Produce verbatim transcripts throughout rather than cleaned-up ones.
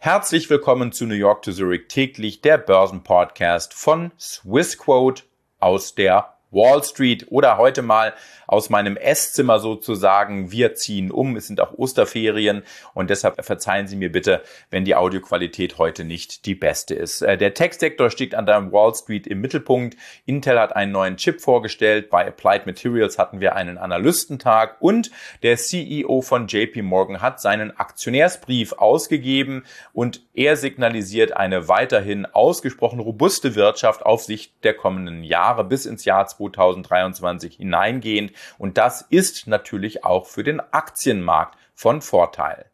Herzlich willkommen zu New York to Zurich täglich, der Börsenpodcast von Swissquote aus der Wall Street oder heute mal aus meinem Esszimmer sozusagen. Wir ziehen um, es sind auch Osterferien und deshalb verzeihen Sie mir bitte, wenn die Audioqualität heute nicht die beste ist. Der Tech-Sektor steht an der Wall Street im Mittelpunkt. Intel hat einen neuen Chip vorgestellt, bei Applied Materials hatten wir einen Analystentag und der C E O von J P Morgan hat seinen Aktionärsbrief ausgegeben und er signalisiert eine weiterhin ausgesprochen robuste Wirtschaft auf Sicht der kommenden Jahre bis ins Jahr zweitausenddreiundzwanzig hineingehend. Und das ist natürlich auch für den Aktienmarkt von Vorteil.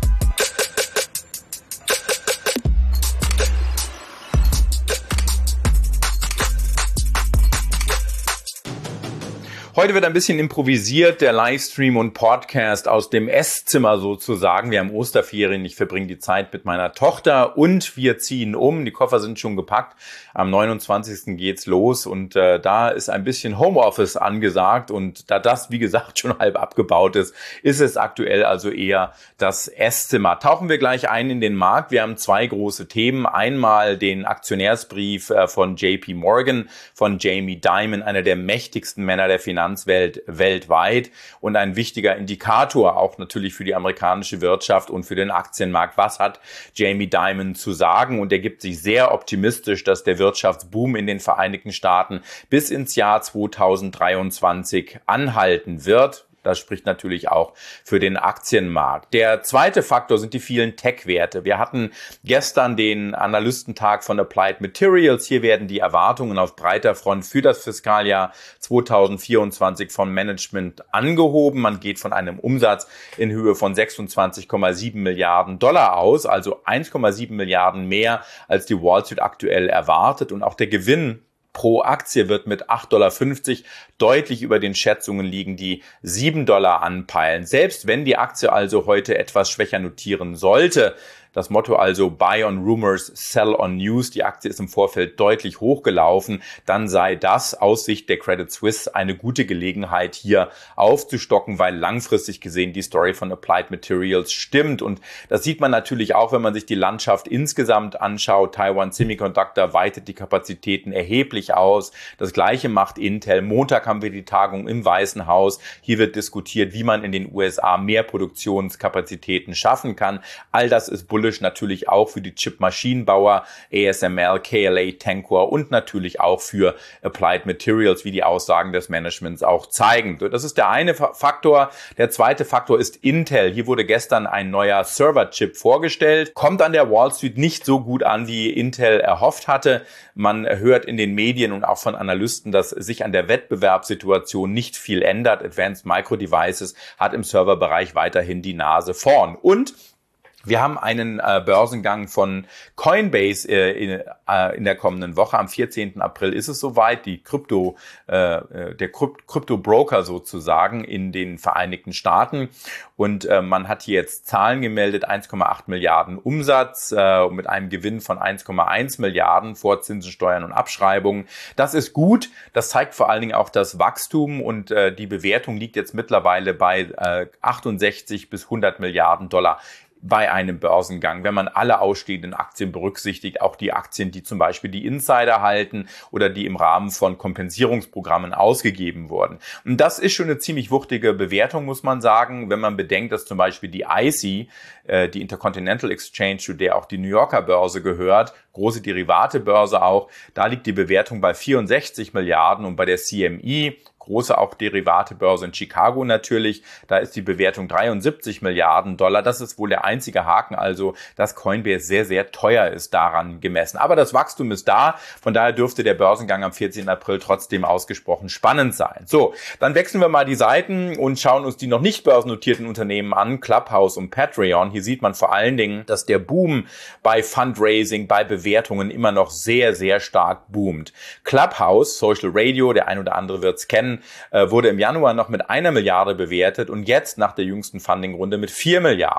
Heute wird ein bisschen improvisiert, der Livestream und Podcast aus dem Esszimmer sozusagen. Wir haben Osterferien, ich verbringe die Zeit mit meiner Tochter und wir ziehen um. Die Koffer sind schon gepackt. Am neunundzwanzigsten geht's los und äh, da ist ein bisschen Homeoffice angesagt und da das, wie gesagt, schon halb abgebaut ist, ist es aktuell also eher das Esszimmer. Tauchen wir gleich ein in den Markt. Wir haben zwei große Themen. Einmal den Aktionärsbrief äh, von J P Morgan, von Jamie Dimon, einer der mächtigsten Männer der Finanzwelt weltweit und ein wichtiger Indikator auch natürlich für die amerikanische Wirtschaft und für den Aktienmarkt. Was hat Jamie Dimon zu sagen? Und er gibt sich sehr optimistisch, dass der Wirtschaftsboom in den Vereinigten Staaten bis ins Jahr zweitausenddreiundzwanzig anhalten wird. Das spricht natürlich auch für den Aktienmarkt. Der zweite Faktor sind die vielen Tech-Werte. Wir hatten gestern den Analystentag von Applied Materials. Hier werden die Erwartungen auf breiter Front für das Fiskaljahr zweitausendvierundzwanzig vom Management angehoben. Man geht von einem Umsatz in Höhe von sechsundzwanzig Komma sieben Milliarden Dollar aus, also eins Komma sieben Milliarden mehr, als die Wall Street aktuell erwartet. Und auch der Gewinn pro Aktie wird mit acht Komma fünfzig Dollar deutlich über den Schätzungen liegen, die sieben Dollar anpeilen. Selbst wenn die Aktie also heute etwas schwächer notieren sollte, das Motto also Buy on Rumors, Sell on News. Die Aktie ist im Vorfeld deutlich hochgelaufen. Dann sei das aus Sicht der Credit Suisse eine gute Gelegenheit, hier aufzustocken, weil langfristig gesehen die Story von Applied Materials stimmt. Und das sieht man natürlich auch, wenn man sich die Landschaft insgesamt anschaut. Taiwan Semiconductor weitet die Kapazitäten erheblich aus. Das Gleiche macht Intel. Montag haben wir die Tagung im Weißen Haus. Hier wird diskutiert, wie man in den U S A mehr Produktionskapazitäten schaffen kann. All das ist bullish natürlich auch für die Chip-Maschinenbauer, A S M L, K L A, Tencor und natürlich auch für Applied Materials, wie die Aussagen des Managements auch zeigen. Das ist der eine Faktor. Der zweite Faktor ist Intel. Hier wurde gestern ein neuer Server-Chip vorgestellt. Kommt an der Wall Street nicht so gut an, wie Intel erhofft hatte. Man hört in den Medien und auch von Analysten, dass sich an der Wettbewerbssituation nicht viel ändert. Advanced Micro Devices hat im Serverbereich weiterhin die Nase vorn. Und wir haben einen äh, Börsengang von Coinbase äh, in, äh, in der kommenden Woche. Am vierzehnten April ist es soweit. Die Krypto, äh, der Krypto-Broker sozusagen in den Vereinigten Staaten. Und äh, man hat hier jetzt Zahlen gemeldet, eins Komma acht Milliarden Umsatz äh, mit einem Gewinn von eins Komma eins Milliarden vor Zinsen, Steuern und Abschreibungen. Das ist gut. Das zeigt vor allen Dingen auch das Wachstum und äh, die Bewertung liegt jetzt mittlerweile bei äh, achtundsechzig bis hundert Milliarden Dollar. Bei einem Börsengang, wenn man alle ausstehenden Aktien berücksichtigt, auch die Aktien, die zum Beispiel die Insider halten oder die im Rahmen von Kompensierungsprogrammen ausgegeben wurden. Und das ist schon eine ziemlich wuchtige Bewertung, muss man sagen, wenn man bedenkt, dass zum Beispiel die I C E, äh, die Intercontinental Exchange, zu der auch die New Yorker Börse gehört, große Derivatebörse auch, da liegt die Bewertung bei vierundsechzig Milliarden und bei der C M E, große auch Derivatebörse in Chicago natürlich, da ist die Bewertung dreiundsiebzig Milliarden Dollar. Das ist wohl der einzige Haken, also dass Coinbase sehr, sehr teuer ist daran gemessen. Aber das Wachstum ist da, von daher dürfte der Börsengang am vierzehnten April trotzdem ausgesprochen spannend sein. So, dann wechseln wir mal die Seiten und schauen uns die noch nicht börsennotierten Unternehmen an, Clubhouse und Patreon. Hier sieht man vor allen Dingen, dass der Boom bei Fundraising, bei Bewertungen immer noch sehr, sehr stark boomt. Clubhouse, Social Radio, der ein oder andere wird es kennen, wurde im Januar noch mit einer Milliarde bewertet und jetzt nach der jüngsten Funding-Runde mit vier Milliarden.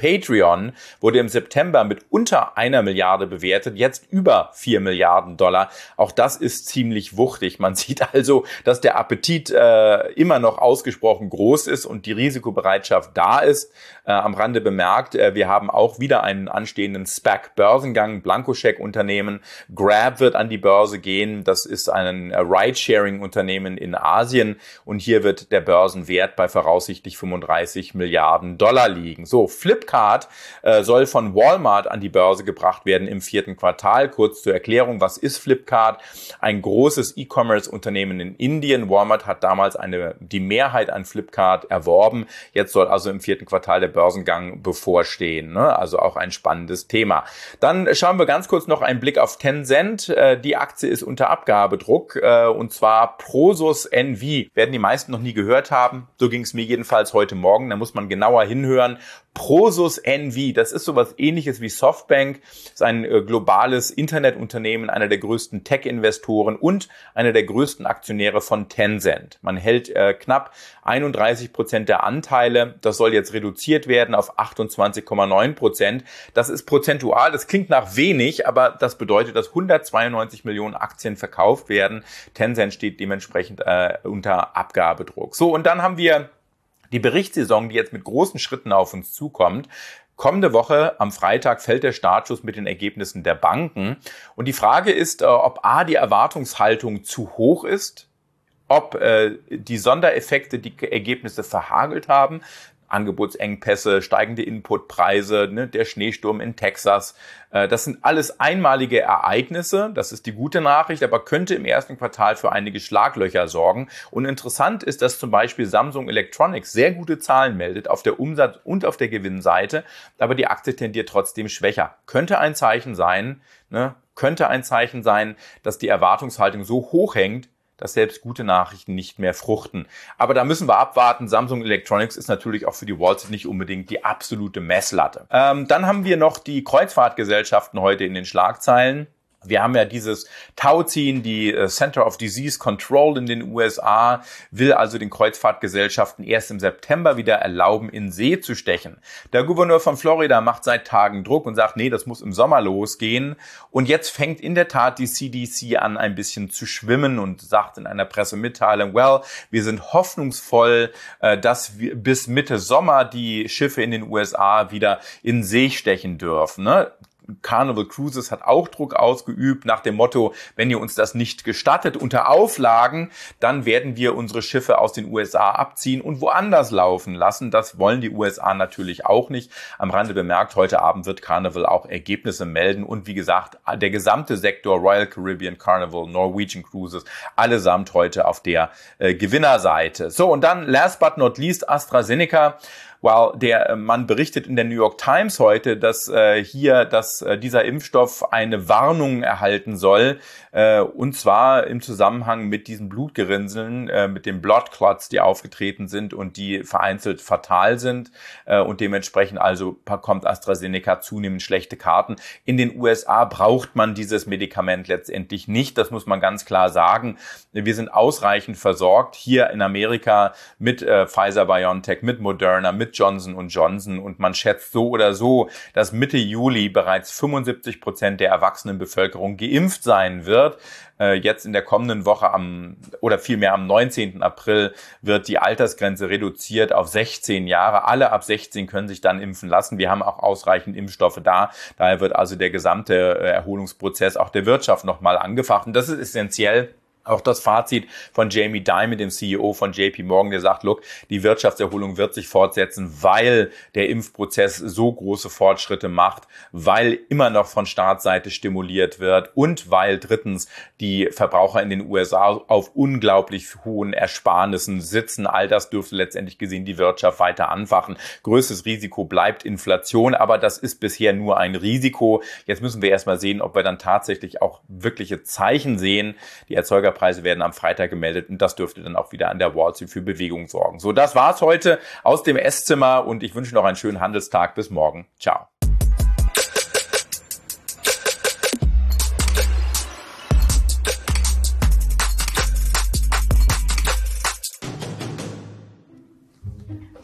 Patreon wurde im September mit unter einer Milliarde bewertet, jetzt über vier Milliarden Dollar. Auch das ist ziemlich wuchtig. Man sieht also, dass der Appetit äh, immer noch ausgesprochen groß ist und die Risikobereitschaft da ist. Äh, am Rande bemerkt, äh, wir haben auch wieder einen anstehenden SPAC-Börsengang, Blankoscheck-Unternehmen. Grab wird an die Börse gehen. Das ist ein Ride-Sharing-Unternehmen in Asien und hier wird der Börsenwert bei voraussichtlich fünfunddreißig Milliarden Dollar liegen. So, Flipkart äh, soll von Walmart an die Börse gebracht werden im vierten Quartal. Kurz zur Erklärung, was ist Flipkart? Ein großes E-Commerce-Unternehmen in Indien. Walmart hat damals eine, die Mehrheit an Flipkart erworben. Jetzt soll also im vierten Quartal der Börsengang bevorstehen. Ne? Also auch ein spannendes Thema. Dann schauen wir ganz kurz noch einen Blick auf Tencent. Äh, die Aktie ist unter Abgabedruck äh, und zwar Prosus N V. Werden die meisten noch nie gehört haben. So ging es mir jedenfalls heute Morgen. Da muss man genauer hinhören. Prosus N V, das ist sowas ähnliches wie Softbank, ist ein äh, globales Internetunternehmen, einer der größten Tech-Investoren und einer der größten Aktionäre von Tencent. Man hält äh, knapp einunddreißig Prozent der Anteile. Das soll jetzt reduziert werden auf achtundzwanzig Komma neun Prozent. Das ist prozentual, das klingt nach wenig, aber das bedeutet, dass hundertzweiundneunzig Millionen Aktien verkauft werden. Tencent steht dementsprechend äh, unter Abgabedruck. So, und dann haben wir die Berichtssaison, die jetzt mit großen Schritten auf uns zukommt. Kommende Woche am Freitag fällt der Startschuss mit den Ergebnissen der Banken. Und die Frage ist, ob A, die Erwartungshaltung zu hoch ist, ob äh, die Sondereffekte die Ergebnisse verhagelt haben, Angebotsengpässe, steigende Inputpreise, ne, der Schneesturm in Texas. Äh, das sind alles einmalige Ereignisse. Das ist die gute Nachricht, aber könnte im ersten Quartal für einige Schlaglöcher sorgen. Und interessant ist, dass zum Beispiel Samsung Electronics sehr gute Zahlen meldet auf der Umsatz- und auf der Gewinnseite, aber die Aktie tendiert trotzdem schwächer. Könnte ein Zeichen sein, ne, könnte ein Zeichen sein, dass die Erwartungshaltung so hoch hängt, dass selbst gute Nachrichten nicht mehr fruchten. Aber da müssen wir abwarten. Samsung Electronics ist natürlich auch für die Wall Street nicht unbedingt die absolute Messlatte. Ähm, dann haben wir noch die Kreuzfahrtgesellschaften heute in den Schlagzeilen. Wir haben ja dieses Tauziehen, die Center of Disease Control in den U S A will also den Kreuzfahrtgesellschaften erst im September wieder erlauben, in See zu stechen. Der Gouverneur von Florida macht seit Tagen Druck und sagt, nee, das muss im Sommer losgehen. Und jetzt fängt in der Tat die C D C an, ein bisschen zu schwimmen und sagt in einer Pressemitteilung, well, wir sind hoffnungsvoll, dass wir bis Mitte Sommer die Schiffe in den U S A wieder in See stechen dürfen, ne? Carnival Cruises hat auch Druck ausgeübt nach dem Motto, wenn ihr uns das nicht gestattet unter Auflagen, dann werden wir unsere Schiffe aus den U S A abziehen und woanders laufen lassen. Das wollen die U S A natürlich auch nicht. Am Rande bemerkt, heute Abend wird Carnival auch Ergebnisse melden und wie gesagt, der gesamte Sektor Royal Caribbean, Carnival, Norwegian Cruises, allesamt heute auf der äh, Gewinnerseite. So, und dann last but not least AstraZeneca. Well, der Mann berichtet in der New York Times heute, dass äh, hier, dass äh, dieser Impfstoff eine Warnung erhalten soll, äh, und zwar im Zusammenhang mit diesen Blutgerinnseln, äh, mit den Blood Clots, die aufgetreten sind und die vereinzelt fatal sind, äh, und dementsprechend also bekommt AstraZeneca zunehmend schlechte Karten. In den U S A braucht man dieses Medikament letztendlich nicht, das muss man ganz klar sagen. Wir sind ausreichend versorgt hier in Amerika mit äh, Pfizer-BioNTech, mit Moderna, mit Johnson und Johnson und man schätzt so oder so, dass Mitte Juli bereits fünfundsiebzig Prozent der erwachsenen Bevölkerung geimpft sein wird. Äh, jetzt in der kommenden Woche am oder vielmehr am neunzehnten April wird die Altersgrenze reduziert auf sechzehn Jahre. Alle ab sechzehn können sich dann impfen lassen. Wir haben auch ausreichend Impfstoffe da. Daher wird also der gesamte äh, Erholungsprozess auch der Wirtschaft nochmal angefacht. Und das ist essentiell. Auch das Fazit von Jamie Dimon, dem C E O von J P Morgan, der sagt, look, die Wirtschaftserholung wird sich fortsetzen, weil der Impfprozess so große Fortschritte macht, weil immer noch von Staatsseite stimuliert wird und weil drittens die Verbraucher in den U S A auf unglaublich hohen Ersparnissen sitzen. All das dürfte letztendlich gesehen die Wirtschaft weiter anfachen. Größtes Risiko bleibt Inflation, aber das ist bisher nur ein Risiko. Jetzt müssen wir erstmal sehen, ob wir dann tatsächlich auch wirkliche Zeichen sehen. Die Erzeuger Preise werden am Freitag gemeldet und das dürfte dann auch wieder an der Wall Street für Bewegung sorgen. So, das war's heute aus dem Esszimmer und ich wünsche noch einen schönen Handelstag. Bis morgen. Ciao.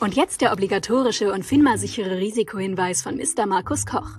Und jetzt der obligatorische und FINMA-sichere Risikohinweis von Mister Markus Koch.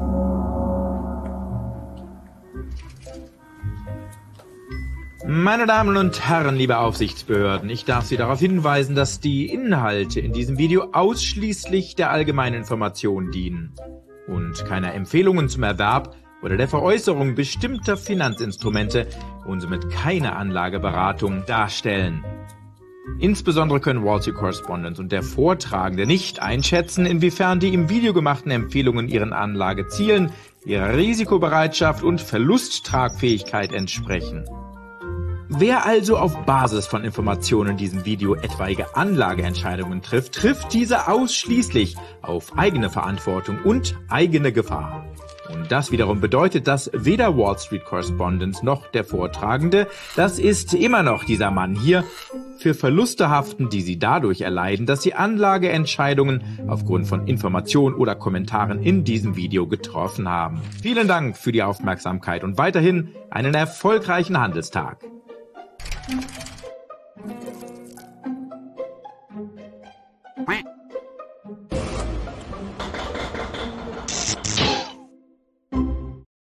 Meine Damen und Herren, liebe Aufsichtsbehörden, ich darf Sie darauf hinweisen, dass die Inhalte in diesem Video ausschließlich der allgemeinen Information dienen und keiner Empfehlungen zum Erwerb oder der Veräußerung bestimmter Finanzinstrumente und somit keine Anlageberatung darstellen. Insbesondere können Wall Street Correspondent und der Vortragende nicht einschätzen, inwiefern die im Video gemachten Empfehlungen ihren Anlagezielen, ihrer Risikobereitschaft und Verlusttragfähigkeit entsprechen. Wer also auf Basis von Informationen in diesem Video etwaige Anlageentscheidungen trifft, trifft diese ausschließlich auf eigene Verantwortung und eigene Gefahr. Und das wiederum bedeutet, dass weder Wall Street Correspondent noch der Vortragende, das ist immer noch dieser Mann hier, für Verluste haften, die sie dadurch erleiden, dass sie Anlageentscheidungen aufgrund von Informationen oder Kommentaren in diesem Video getroffen haben. Vielen Dank für die Aufmerksamkeit und weiterhin einen erfolgreichen Handelstag. Thank you.